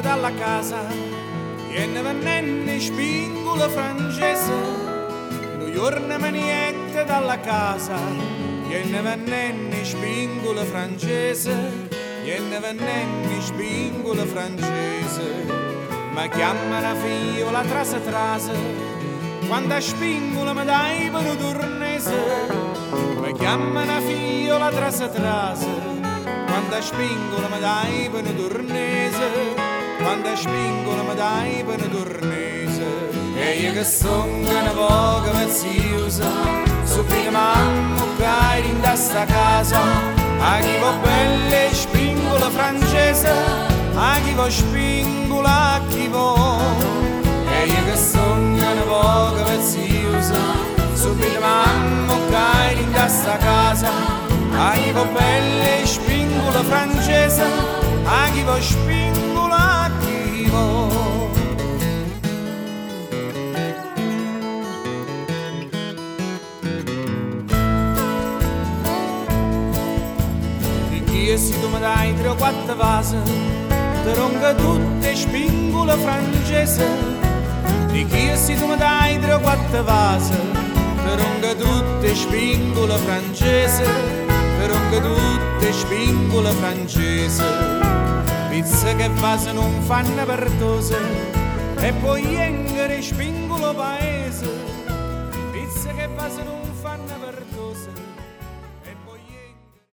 dalla casa, viene vennenne spingola francese, New York maniette dalla casa, viene vennenne spingola francese, viene vennenne spingola francese. Ma chiama una fiola trase trase, quando spingola mi dai per un turnese. Ma chiama una fiola trase trase, quando spingola mi dai per un turnese. Quando spingola mi dai per un turnese. E io che sono una poca veziosa, subito mamma che in questa casa, a chi va belle spingola francese. A chi va spingola, a chi va. E io che sono una poca veziosa, subito mamma che in questa casa, a chi va belle spingola francese, a chi va spingola, a chi va. Di chi e se tu mi dai 3 o 4 vasi, tronca tutte spingole francese. Di chi e se tu mi dai 3 o 4 vasi, tronca tutte spingole francese. Tronca tutte spingole francese. Pizze che vasi non fanno pertose, e poi engere spingolo paese. Pizze che vasi non